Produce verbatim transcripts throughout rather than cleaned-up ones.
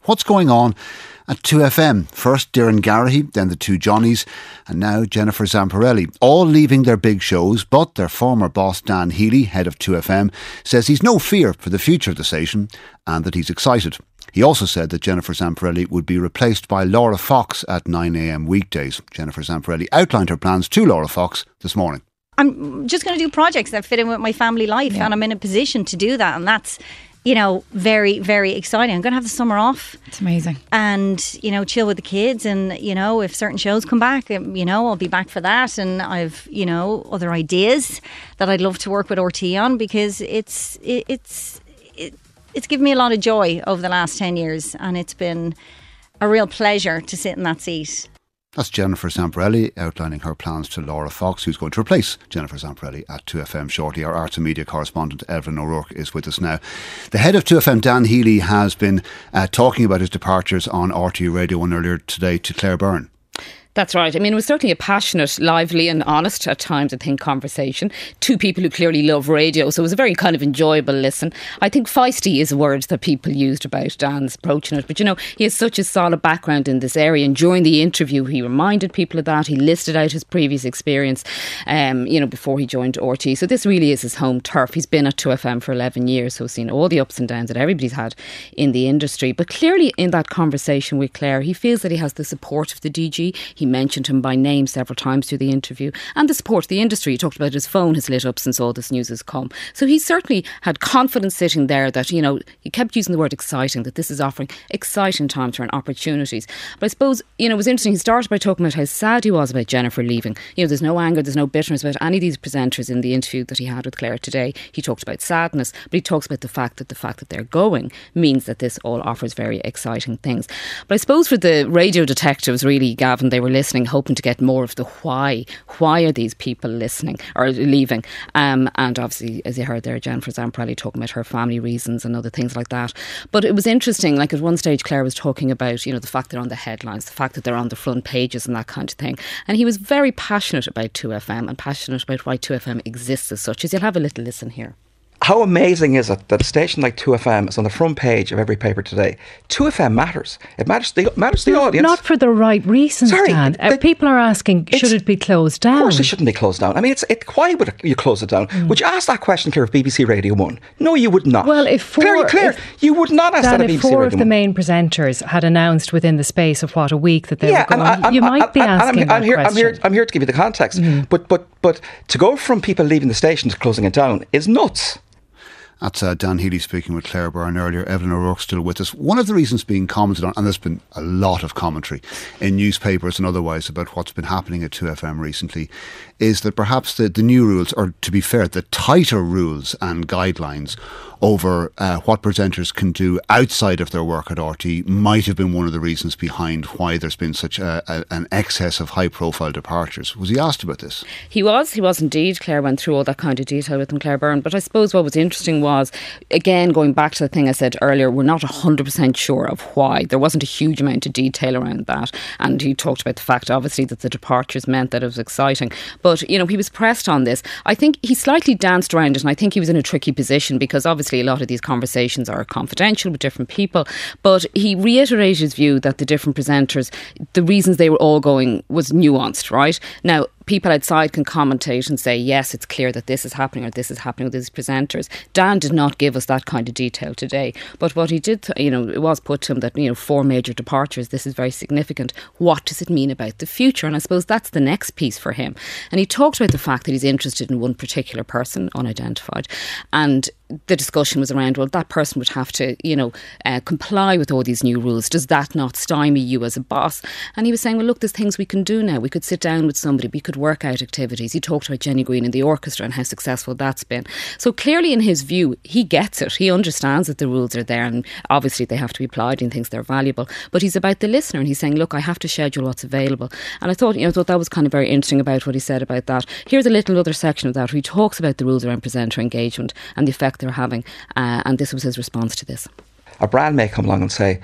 What's going on at two F M? First Darren Garrahy, then the two Johnnies, and now Jennifer Zamparelli, all leaving their big shows, but their former boss Dan Healy, head of two F M, says he's no fear for the future of the station and that he's excited. He also said that Jennifer Zamparelli would be replaced by Laura Fox at nine a m weekdays. Jennifer Zamparelli outlined her plans to Laura Fox this morning. I'm just going to do projects that fit in with my family life, yeah. and I'm in a position to do that, and that's, you know, very, very exciting. I'm going to have the summer off. It's amazing. And, you know, chill with the kids. And, you know, if certain shows come back, you know, I'll be back for that. And I've, you know, other ideas that I'd love to work with R T on, because it's, it, it's, it, it's given me a lot of joy over the last ten years. And it's been a real pleasure to sit in that seat. That's Jennifer Zamparelli outlining her plans to Laura Fox, who's going to replace Jennifer Zamparelli at two F M shortly. Our arts and media correspondent Evelyn O'Rourke is with us now. The head of two F M, Dan Healy, has been uh, talking about his departures on R T E Radio one earlier today to Claire Byrne. That's right. I mean, it was certainly a passionate, lively and honest, at times, I think, conversation. Two people who clearly love radio, so it was a very kind of enjoyable listen. I think feisty is a word that people used about Dan's approaching it. But, you know, he has such a solid background in this area. And during the interview, he reminded people of that. He listed out his previous experience, um, you know, before he joined R T E. So this really is his home turf. He's been at two F M for eleven years, so he's seen all the ups and downs that everybody's had in the industry. But clearly in that conversation with Claire, he feels that he has the support of the D G. He mentioned him by name several times through the interview, and the support of the industry. He talked about his phone has lit up since all this news has come. So he certainly had confidence sitting there that, you know, he kept using the word exciting, that this is offering exciting times for opportunities. But I suppose, you know, it was interesting. He started by talking about how sad he was about Jennifer leaving. You know, there's no anger, there's no bitterness about any of these presenters in the interview that he had with Claire today. He talked about sadness, but he talks about the fact that the fact that they're going means that this all offers very exciting things. But I suppose for the radio detectives, really, Gavin, they were listening, hoping to get more of the why. Why are these people listening or leaving? Um, and obviously, as you heard there, Jennifer Zamparelli talking about her family reasons and other things like that. But it was interesting, like at one stage Claire was talking about, you know, the fact they're on the headlines, the fact that they're on the front pages and that kind of thing. And he was very passionate about two F M and passionate about why two F M exists as such. As you'll have a little listen here. How amazing is it that a station like two F M is on the front page of every paper today? two F M matters. It matters the, matters the not, audience. Not for the right reasons, Sorry, Dan. the, People are asking, should it be closed down? Of course it shouldn't be closed down. I mean, it's it, why would you close it down? Mm. Would you ask that question, Claire, of B B C Radio one? No, you would not. Well, if four, Claire, Claire if, you would not ask Dan, that of B B C Radio one. If four of the main presenters had announced within the space of, what, a week that they yeah, were going, and I, you I, might I, be I, asking I'm, that I'm here, question. I'm here, I'm here to give you the context. Mm. But, but, but to go from people leaving the station to closing it down is nuts. That's uh, Dan Healy speaking with Claire Byrne earlier. Evelyn O'Rourke still with us. One of the reasons being commented on, and there's been a lot of commentary in newspapers and otherwise about what's been happening at two F M recently, is that perhaps the, the new rules, or to be fair, the tighter rules and guidelines over uh, what presenters can do outside of their work at R T E might have been one of the reasons behind why there's been such a, a, an excess of high-profile departures. Was he asked about this? He was, he was indeed. Claire went through all that kind of detail with him, Claire Byrne. But I suppose what was interesting was, again, going back to the thing I said earlier, we're not one hundred percent sure of why. There wasn't a huge amount of detail around that. And he talked about the fact, obviously, that the departures meant that it was exciting. But, you know, he was pressed on this. I think he slightly danced around it, and I think he was in a tricky position because obviously a lot of these conversations are confidential with different people, but he reiterated his view that the different presenters, the reasons they were all going was nuanced, right? Now, people outside can commentate and say, yes, it's clear that this is happening or this is happening with these presenters. Dan did not give us that kind of detail today. But what he did, you know, it was put to him that, you know, four major departures, this is very significant. What does it mean about the future? And I suppose that's the next piece for him. And he talked about the fact that he's interested in one particular person, unidentified. And the discussion was around, well, that person would have to, you know, uh, comply with all these new rules. Does that not stymie you as a boss? And he was saying, well, look, there's things we can do now. We could sit down with somebody. We could work out activities. He talked about Jenny Green and the orchestra and how successful that's been. So clearly in his view, he gets it. He understands that the rules are there and obviously they have to be applied and thinks they're valuable. But he's about the listener and he's saying, look, I have to schedule what's available. And I thought, you know, I thought that was kind of very interesting about what he said about that. Here's a little other section of that where he talks about the rules around presenter engagement and the effect they're having. Uh, and this was his response to this. A brand may come along and say,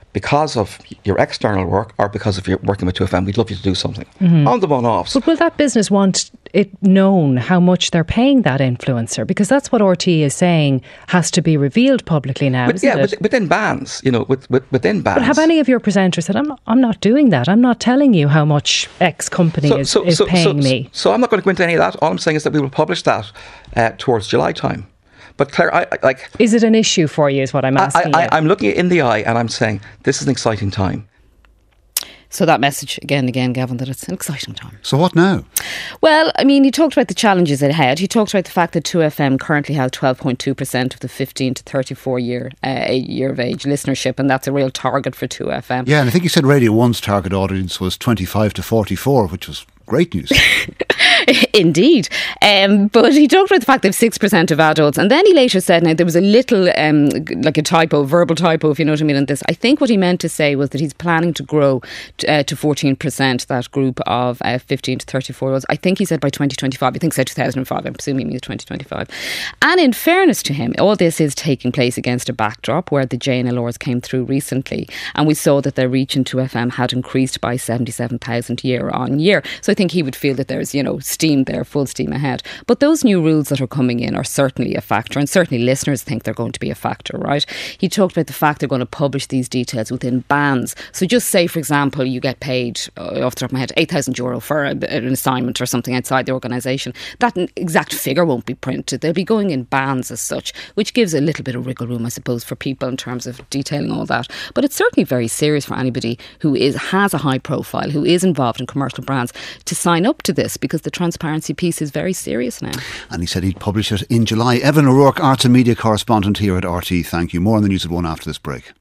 because of your external work or because of your working with two F M, we'd love you to do something. Mm-hmm. On the one-offs. But will that business want it known how much they're paying that influencer? Because that's what R T E is saying has to be revealed publicly now, but, isn't yeah, it? With, within bands, you know, with, with, within bands. But have any of your presenters said, I'm not, I'm not doing that. I'm not telling you how much X company so, is, so, is so, paying so, me? So I'm not going to go into any of that. All I'm saying is that we will publish that uh, towards July time. But Claire, I, I, like, is it an issue for you? Is what I'm asking. I, I, you. I'm looking it in the eye and I'm saying this is an exciting time. So that message again and again, Gavin, that it's an exciting time. So what now? Well, I mean, he talked about the challenges ahead. He talked about the fact that two F M currently has twelve point two percent of the fifteen to thirty-four year uh, year of age listenership, and that's a real target for two F M. Yeah, and I think you said Radio one's target audience was twenty-five to forty-four, which was great news. Indeed. Um, but he talked about the fact that six percent of adults, and then he later said, now there was a little, um, like a typo, verbal typo, if you know what I mean, in this. I think what he meant to say was that he's planning to grow t- uh, to fourteen percent, that group of uh, fifteen to thirty-four year olds. I think he said by twenty twenty-five. I think he said two thousand five. I'm presuming he means twenty twenty-five. And in fairness to him, all this is taking place against a backdrop where the J N L Rs came through recently, and we saw that their reach in two F M had increased by seventy-seven thousand year on year. So I think he would feel that there's, you know, steam there, full steam ahead. But those new rules that are coming in are certainly a factor, and certainly listeners think they're going to be a factor, right? He talked about the fact they're going to publish these details within bands. So just say, for example, you get paid, uh, off the top of my head, eight thousand euro for a, an assignment or something outside the organisation. That exact figure won't be printed. They'll be going in bands as such, which gives a little bit of wriggle room, I suppose, for people in terms of detailing all that. But it's certainly very serious for anybody who is has a high profile, who is involved in commercial brands, to sign up to this, because the transparency piece is very serious now. And he said he'd publish it in July. Evan O'Rourke, Arts and Media correspondent here at R T E. Thank you. More on the news at one after this break.